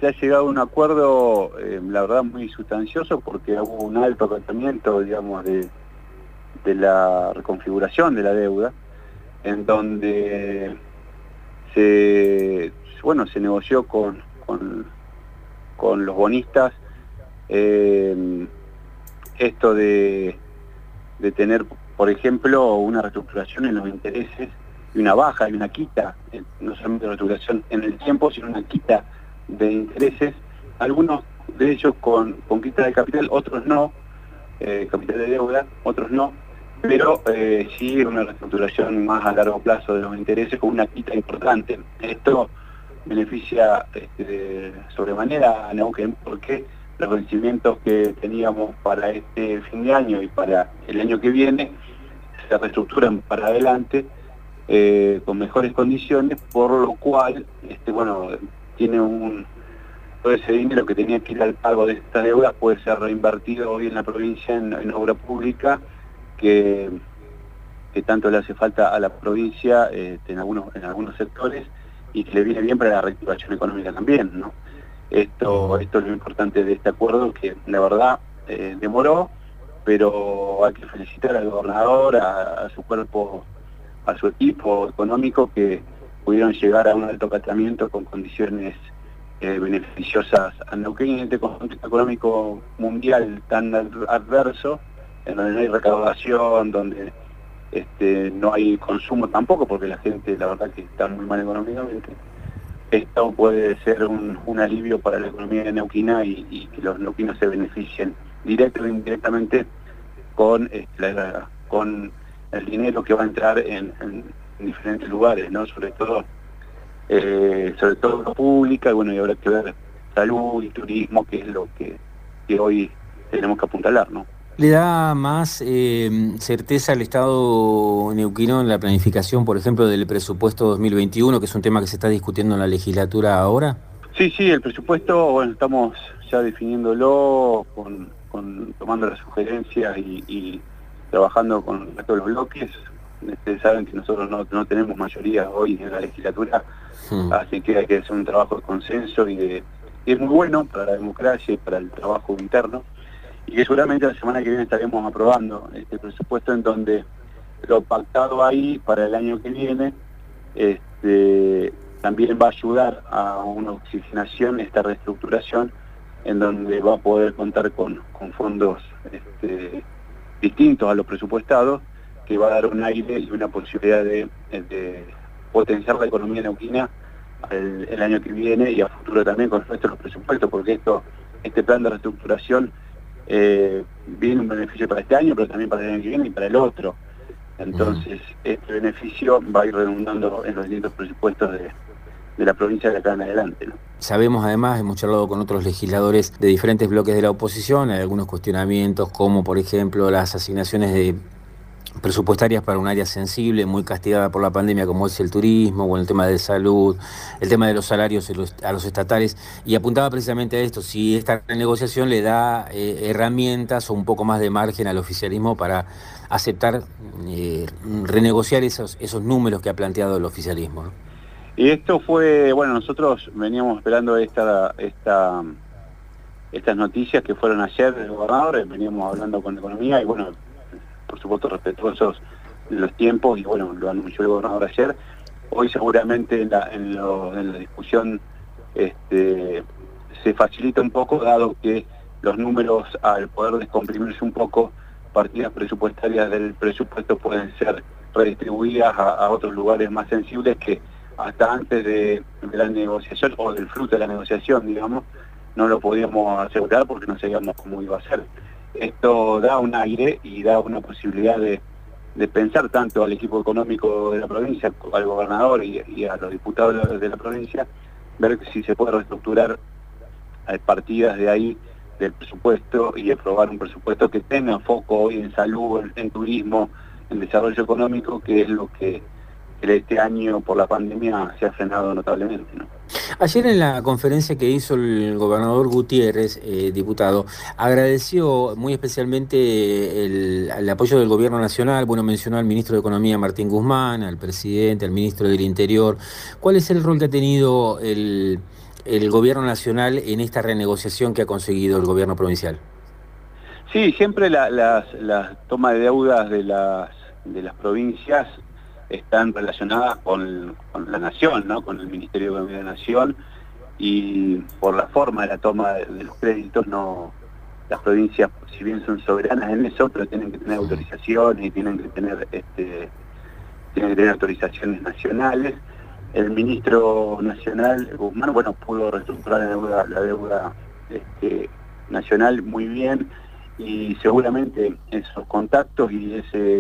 se ha llegado a un acuerdo, la verdad, muy sustancioso, porque hubo un alto tratamiento, digamos, de la reconfiguración de la deuda, en donde se negoció con los bonistas esto de tener, por ejemplo, una reestructuración en los intereses y una baja y una quita, no solamente una reestructuración en el tiempo, sino una quita de intereses, algunos de ellos con quita de capital, otros no, capital de deuda, otros no, pero sí una reestructuración más a largo plazo de los intereses con una quita importante. Esto beneficia sobremanera a Neuquén, porque los vencimientos que teníamos para este fin de año y para el año que viene se reestructuran para adelante con mejores condiciones, por lo cual tiene todo ese dinero que tenía que ir al pago de esta deuda puede ser reinvertido hoy en la provincia en obra pública que tanto le hace falta a la provincia en algunos sectores, y que le viene bien para la reactivación económica también, ¿no? Esto es lo importante de este acuerdo, que la verdad demoró, pero hay que felicitar al gobernador, a su cuerpo, a su equipo económico, que pudieron llegar a un alto tratamiento con condiciones beneficiosas a Neuquén, en este contexto económico mundial tan adverso, en donde no hay recaudación, donde no hay consumo tampoco, porque la gente, la verdad, que está muy mal económicamente. Esto puede ser un alivio para la economía neuquina, y que los neuquinos se beneficien directo e indirectamente con el dinero que va a entrar en diferentes lugares, ¿no? Sobre todo la pública, y habrá que ver salud y turismo, que es lo que hoy tenemos que apuntalar, ¿no? ¿Le da más certeza al Estado neuquino en la planificación, por ejemplo, del presupuesto 2021, que es un tema que se está discutiendo en la legislatura ahora? Sí, el presupuesto, estamos ya definiéndolo, tomando las sugerencias y trabajando con el resto de los bloques. Ustedes saben que nosotros no tenemos mayoría hoy en la legislatura, así que hay que hacer un trabajo de consenso y es muy bueno para la democracia y para el trabajo interno, y que seguramente la semana que viene estaremos aprobando este presupuesto, en donde lo pactado ahí para el año que viene también va a ayudar a una oxigenación, esta reestructuración, en donde va a poder contar con fondos distintos a los presupuestados, que va a dar un aire y una posibilidad de potenciar la economía neuquina el año que viene y a futuro también con el resto de los presupuestos, porque este plan de reestructuración viene un beneficio para este año, pero también para el año que viene y para el otro. Entonces, este beneficio va a ir redundando en los distintos presupuestos de la provincia de acá en adelante, ¿no? Sabemos, además, hemos charlado con otros legisladores de diferentes bloques de la oposición, hay algunos cuestionamientos, como por ejemplo las asignaciones presupuestarias para un área sensible, muy castigada por la pandemia, como es el turismo, o el tema de salud, el tema de los salarios a los estatales, y apuntaba precisamente a esto: si esta renegociación le da herramientas o un poco más de margen al oficialismo para aceptar renegociar esos números que ha planteado el oficialismo, ¿no? Y esto fue, nosotros veníamos esperando estas noticias que fueron ayer del gobernador, veníamos hablando con economía y por supuesto respetuosos de los tiempos, y lo anunció el gobernador ayer. Hoy seguramente en la discusión se facilita un poco, dado que los números, al poder descomprimirse un poco, partidas presupuestarias del presupuesto pueden ser redistribuidas a otros lugares más sensibles, que hasta antes de la negociación, o del fruto de la negociación, digamos, no lo podíamos asegurar porque no sabíamos cómo iba a ser. Esto da un aire y da una posibilidad de pensar tanto al equipo económico de la provincia, al gobernador y a los diputados de la provincia, ver si se puede reestructurar partidas de ahí del presupuesto y aprobar un presupuesto que tenga foco hoy en salud, en turismo, en desarrollo económico, que es lo que este año por la pandemia se ha frenado notablemente, ¿no? Ayer, en la conferencia que hizo el gobernador Gutiérrez, diputado, agradeció muy especialmente el apoyo del gobierno nacional. Mencionó al ministro de Economía, Martín Guzmán, al presidente, al ministro del Interior. ¿Cuál es el rol que ha tenido el el gobierno nacional en esta renegociación que ha conseguido el gobierno provincial? Sí, siempre las tomas de deudas de las provincias están relacionadas con la Nación, ¿no? Con el Ministerio de Economía de la Nación, y por la forma de la toma de los créditos, no, las provincias, si bien son soberanas en eso, pero tienen que tener autorizaciones y tienen que tener autorizaciones nacionales. El ministro nacional, Guzmán, bueno, pudo reestructurar la deuda nacional muy bien, y seguramente esos contactos y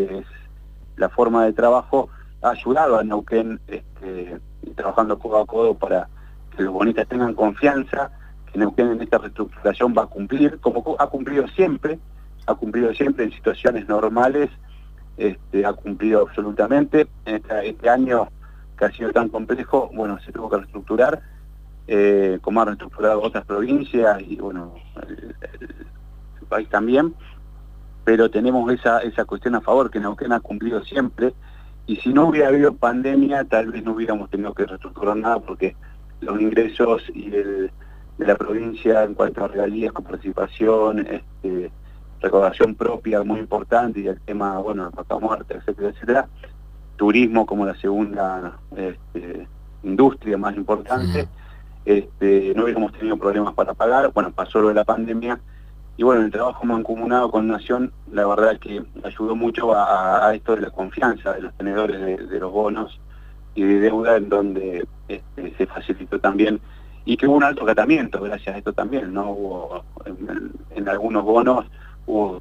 la forma de trabajo ha ayudado a Neuquén, trabajando codo a codo para que los bonistas tengan confianza que Neuquén en esta reestructuración va a cumplir, como ha cumplido siempre en situaciones normales, ha cumplido absolutamente. Este año que ha sido tan complejo, bueno, se tuvo que reestructurar, como han reestructurado otras provincias y bueno, el país también, pero tenemos esa cuestión a favor, que Neuquén ha cumplido siempre, y si no hubiera habido pandemia, tal vez no hubiéramos tenido que reestructurar nada, porque los ingresos de la provincia en cuanto a regalías, coparticipación, recaudación propia muy importante, y el tema, bueno, vaca muerta, etcétera, etcétera, turismo como la segunda industria más importante, no hubiéramos tenido problemas para pagar. Bueno, pasó lo de la pandemia, y bueno, el trabajo mancomunado con Nación, la verdad que ayudó mucho a esto de la confianza de los tenedores de los bonos y de deuda, en donde se facilitó también, y que hubo un alto acatamiento gracias a esto también, ¿no? Hubo en algunos bonos hubo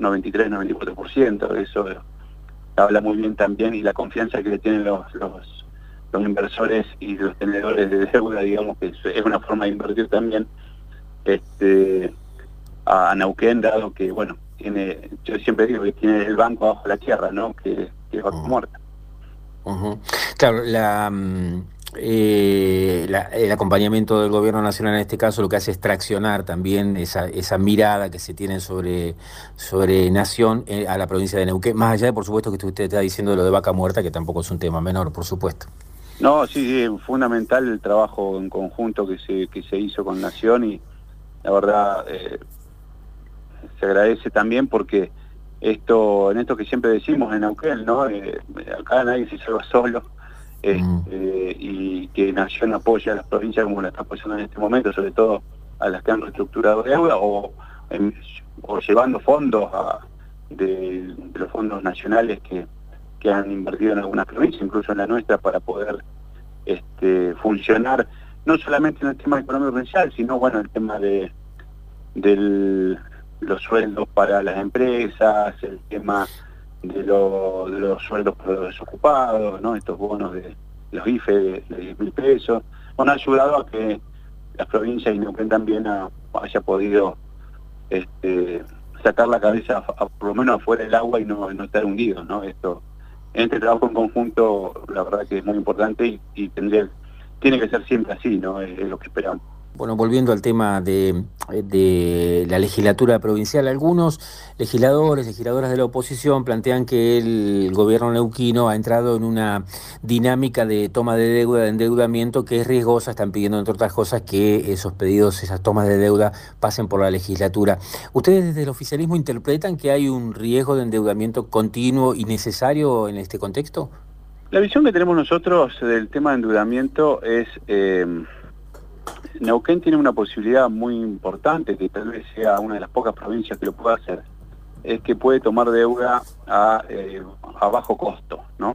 93-94%, eso habla muy bien también, y la confianza que le tienen los inversores y los tenedores de deuda, digamos que es una forma de invertir también a Neuquén, dado que, bueno, yo siempre digo que tiene el banco abajo de la tierra, ¿no? Que es vaca muerta. Claro, el acompañamiento del gobierno nacional en este caso lo que hace es traccionar también esa mirada que se tiene sobre Nación a la provincia de Neuquén, más allá de, por supuesto, que usted está diciendo lo de vaca muerta, que tampoco es un tema menor, por supuesto. No, sí, es fundamental el trabajo en conjunto que se hizo con Nación, y la verdad se agradece también, porque en esto que siempre decimos en Neuquén, ¿no? Acá nadie se salva solo, y que Nación apoya a las provincias como la está apoyando en este momento, sobre todo a las que han reestructurado deuda, o llevando fondos de los fondos nacionales que han invertido en algunas provincias, incluso en la nuestra, para poder funcionar, no solamente en el tema económico provincial, sino bueno, el tema de los sueldos para las empresas, el tema de los sueldos para los desocupados, ¿no? Estos bonos de los IFE de 10.000 pesos. Bueno, ha ayudado a que las provincias y Neuquén también haya podido sacar la cabeza por lo menos afuera del agua y no estar hundido, ¿no? Este trabajo en conjunto, la verdad que es muy importante, y tiene que ser siempre así, ¿no? Es lo que esperamos. Bueno, volviendo al tema de la legislatura provincial, algunos legisladoras de la oposición plantean que el gobierno neuquino ha entrado en una dinámica de toma de deuda, de endeudamiento, que es riesgosa. Están pidiendo, entre otras cosas, que esos pedidos, esas tomas de deuda, pasen por la legislatura. ¿Ustedes desde el oficialismo interpretan que hay un riesgo de endeudamiento continuo y necesario en este contexto? La visión que tenemos nosotros del tema de endeudamiento es... Neuquén tiene una posibilidad muy importante, que tal vez sea una de las pocas provincias que lo pueda hacer, es que puede tomar deuda a bajo costo, ¿no?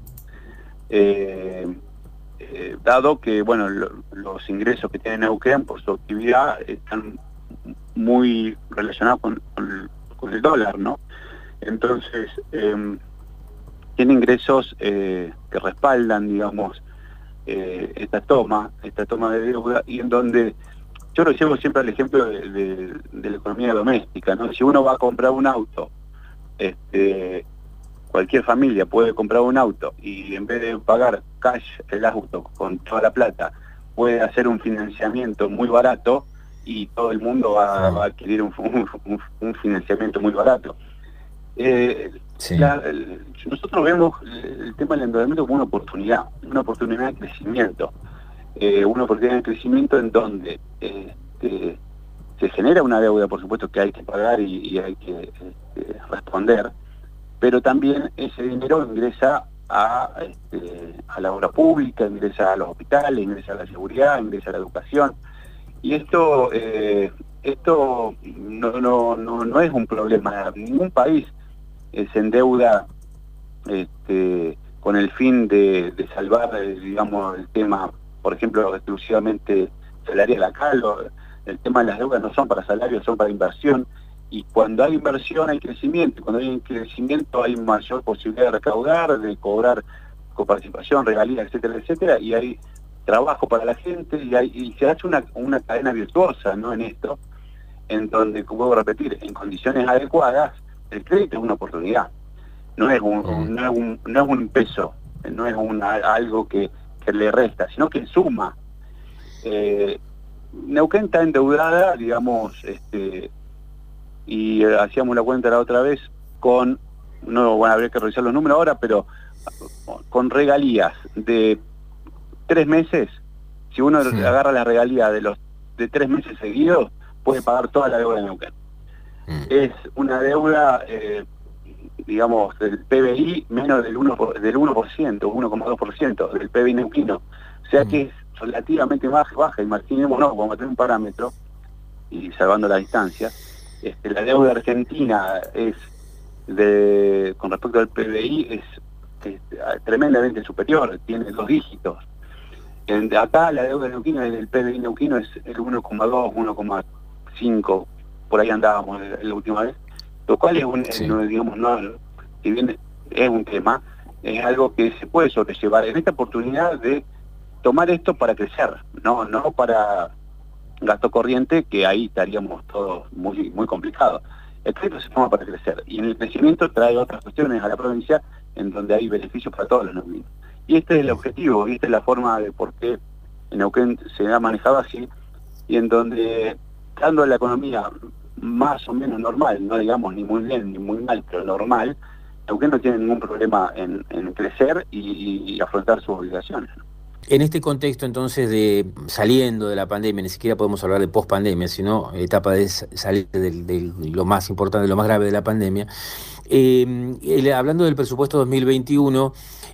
Dado que, bueno, los ingresos que tiene Neuquén por su actividad están muy relacionados con el dólar, ¿no? Entonces, tiene ingresos que respaldan, digamos, esta toma de deuda, y en donde yo lo llevo siempre al ejemplo de la economía doméstica, ¿no? Si uno va a comprar un auto, cualquier familia puede comprar un auto, y en vez de pagar cash el auto con toda la plata, puede hacer un financiamiento muy barato, y todo el mundo va a adquirir un financiamiento muy barato. Sí. Nosotros vemos el tema del endeudamiento como una oportunidad de crecimiento. una oportunidad de crecimiento en donde se genera una deuda, por supuesto, que hay que pagar y hay que responder, pero también ese dinero ingresa a la obra pública, ingresa a los hospitales, ingresa a la seguridad, ingresa a la educación, y esto no es un problema. Ningún país se endeuda con el fin de salvar, digamos, el tema, por ejemplo, exclusivamente salarial. Acá el tema de las deudas no son para salarios, son para inversión, y cuando hay inversión hay crecimiento, y cuando hay crecimiento hay mayor posibilidad de recaudar, de cobrar coparticipación, regalías, etcétera, etcétera, y hay trabajo para la gente, y se hace una cadena virtuosa, ¿no?, en esto, en donde, como vuelvo a repetir, en condiciones adecuadas, el crédito es una oportunidad, no es un peso, no es algo que le resta, sino que suma. Neuquén está endeudada, digamos, y hacíamos la cuenta la otra vez no van a haber que revisar los números ahora, pero con regalías de 3 meses, si uno agarra la regalía de 3 meses seguidos, puede pagar toda la deuda de Neuquén. Es una deuda, digamos, del PBI menos del 1%, 1,2% del PBI neuquino. O sea que es relativamente baja. Imaginémonos, vamos a tener un parámetro, y salvando la distancia, la deuda argentina con respecto al PBI es tremendamente superior, tiene 2 dígitos. Acá la deuda neuquina del PBI neuquino es el 1,2, 1,5, por ahí andábamos la última vez, lo cual es digamos, si bien es un tema, es algo que se puede sobrellevar en esta oportunidad de tomar esto para crecer, no para gasto corriente, que ahí estaríamos todos muy, muy complicados. El crédito se toma para crecer, y en el crecimiento trae otras cuestiones a la provincia en donde hay beneficios para todos los neuquinos. Y este es el objetivo, y esta es la forma de por qué en Neuquén se ha manejado así, y en donde, dando la economía más o menos normal, no digamos ni muy bien ni muy mal, pero normal, Neuquén no tiene ningún problema en crecer y afrontar sus obligaciones, ¿no? En este contexto, entonces, de saliendo de la pandemia, ni siquiera podemos hablar de pospandemia, sino etapa de salir de lo más importante, de lo más grave de la pandemia. Hablando del presupuesto 2021,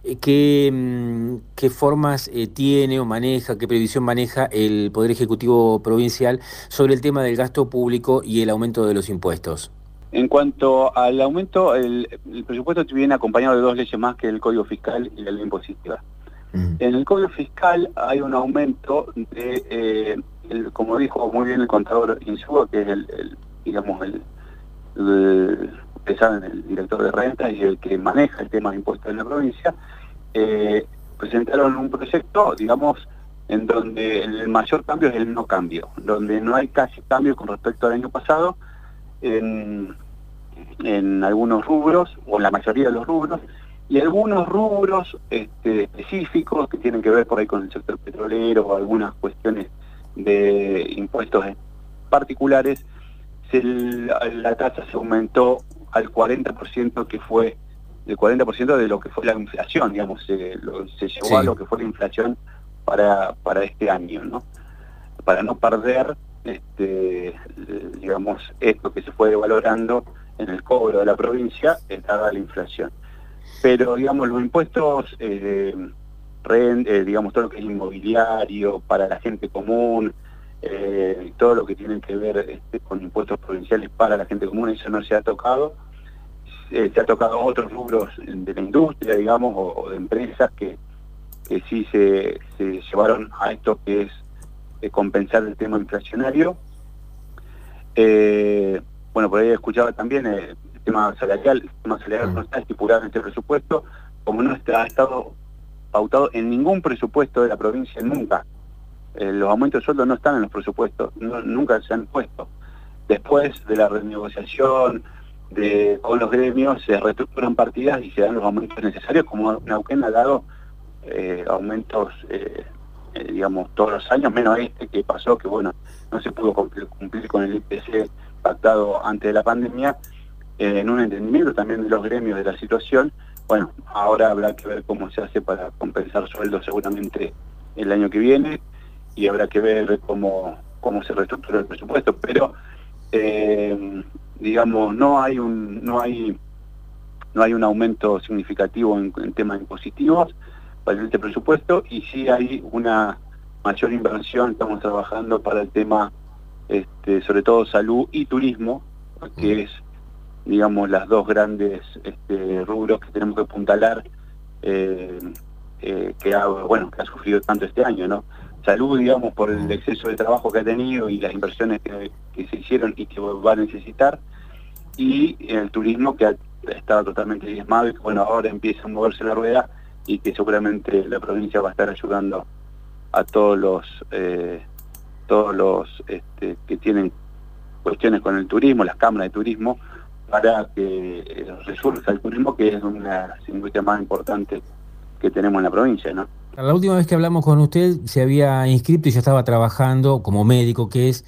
¿qué formas tiene o maneja, qué previsión maneja el Poder Ejecutivo Provincial sobre el tema del gasto público y el aumento de los impuestos? En cuanto al aumento, el presupuesto viene acompañado de 2 leyes más, que el Código Fiscal y la Ley Impositiva. En el Código Fiscal hay un aumento de, como dijo muy bien el contador Insúa, que es ustedes saben, el director de rentas y el que maneja el tema de impuestos en la provincia, presentaron un proyecto, digamos, en donde el mayor cambio es el no cambio, donde no hay casi cambio con respecto al año pasado en algunos rubros, o en la mayoría de los rubros, y algunos rubros específicos que tienen que ver por ahí con el sector petrolero o algunas cuestiones de impuestos particulares, la tasa se aumentó al 40%, que fue el 40% de lo que fue la inflación, digamos, se llevó a lo que fue la inflación para este año, ¿no? Para no perder, digamos, esto que se fue devalorando en el cobro de la provincia, dada la inflación. Pero, digamos, los impuestos, digamos, todo lo que es inmobiliario, para la gente común, todo lo que tiene que ver con impuestos provinciales para la gente común, eso no se ha tocado. Se ha tocado otros rubros de la industria, digamos, o de empresas que sí se llevaron a esto que es compensar el tema inflacionario. Bueno, por ahí escuchaba también el tema salarial no está estipulado en este presupuesto, como no ha estado pautado en ningún presupuesto de la provincia nunca. Los aumentos de sueldo no están en los presupuestos, nunca se han puesto. Después de la renegociación con los gremios se reestructuran partidas y se dan los aumentos necesarios, como Neuquén ha dado aumentos, digamos, todos los años, menos que pasó, que bueno, no se pudo cumplir con el IPC pactado antes de la pandemia, en un entendimiento también de los gremios de la situación. Bueno, ahora habrá que ver cómo se hace para compensar sueldos seguramente el año que viene. y habrá que ver cómo se reestructura el presupuesto, pero digamos, no hay un aumento significativo en temas impositivos para este presupuesto, y sí hay una mayor inversión. Estamos trabajando para el tema, sobre todo salud y turismo, que es, digamos, las dos grandes rubros que tenemos que apuntalar, que ha sufrido tanto este año, ¿no? Salud, digamos, por el exceso de trabajo que ha tenido y las inversiones que se hicieron y que va a necesitar, y el turismo, que ha estado totalmente diezmado y que, bueno, ahora empieza a moverse la rueda, y que seguramente la provincia va a estar ayudando a todos los que tienen cuestiones con el turismo, las cámaras de turismo, para que resurja el turismo, que es una de las industrias más importantes que tenemos en la provincia, ¿no? La última vez que hablamos con usted se había inscrito y ya estaba trabajando como médico, que es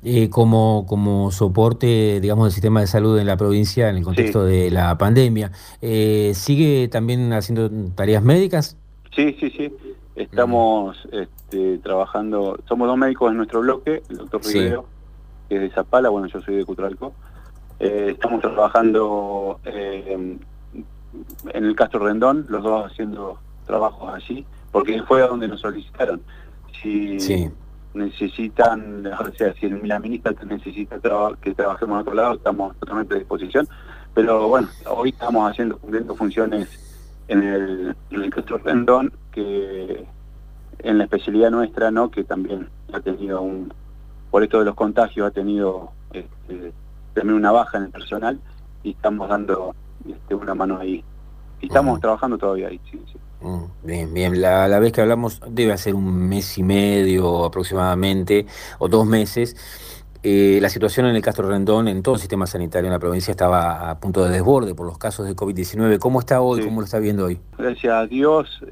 como soporte, digamos, del sistema de salud en la provincia en el contexto de la pandemia. ¿Sigue también haciendo tareas médicas? Sí. Estamos trabajando, somos dos médicos en nuestro bloque, el doctor Rivero, que es de Zapala, bueno, yo soy de Cutralcó. Estamos trabajando en el Castro Rendón, los dos haciendo trabajos allí, porque fue a donde nos solicitaron. Si necesitan, o sea, si la ministra necesita que trabajemos en otro lado, estamos totalmente a disposición. Pero bueno, hoy estamos cumpliendo funciones en el Castro Rendón, que en la especialidad nuestra, ¿no?, que también ha tenido por esto de los contagios, ha tenido también una baja en el personal, y estamos dando una mano ahí. Y estamos trabajando todavía ahí, sí. Bien. La vez que hablamos debe hacer 1 mes y medio aproximadamente, o 2 meses. La situación en el Castro Rendón, en todo el sistema sanitario en la provincia, estaba a punto de desborde por los casos de COVID-19. ¿Cómo está hoy? Sí. ¿Cómo lo está viendo hoy? Gracias a Dios,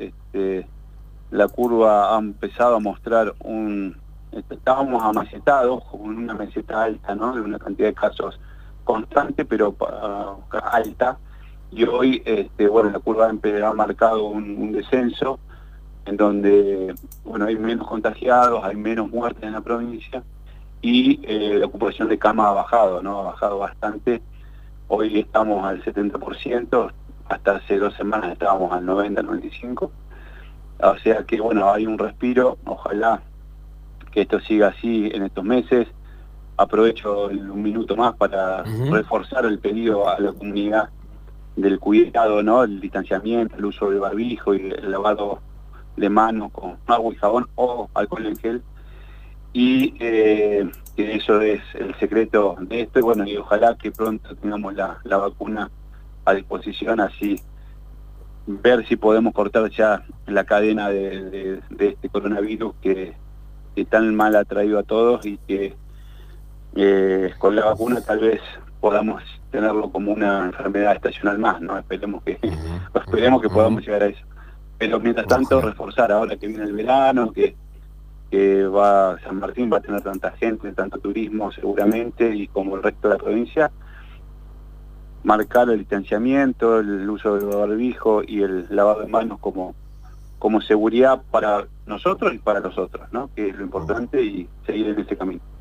la curva ha empezado a mostrar estábamos amacetados, con una meseta alta, ¿no?, de una cantidad de casos constante, pero alta. Y hoy, la curva ha marcado un descenso, en donde, bueno, hay menos contagiados, hay menos muertes en la provincia, y la ocupación de cama ha bajado, ¿no? Ha bajado bastante. Hoy estamos al 70%, hasta hace 2 semanas estábamos al 90, 95%. O sea que, bueno, hay un respiro. Ojalá que esto siga así en estos meses. Aprovecho un minuto más para reforzar el pedido a la comunidad del cuidado, ¿no?, el distanciamiento, el uso del barbijo y el lavado de manos con agua y jabón o alcohol en gel, y que eso es el secreto de esto. Y bueno, y ojalá que pronto tengamos la vacuna a disposición, así ver si podemos cortar ya la cadena de este coronavirus que tan mal ha traído a todos, y que con la vacuna tal vez podamos tenerlo como una enfermedad estacional más, ¿no? Esperemos que podamos llegar a eso. Pero mientras tanto, reforzar ahora que viene el verano, que San Martín va a tener tanta gente, tanto turismo seguramente, y como el resto de la provincia, marcar el distanciamiento, el uso del barbijo y el lavado de manos como seguridad para nosotros y para los otros, ¿no?, que es lo importante, y seguir en ese camino.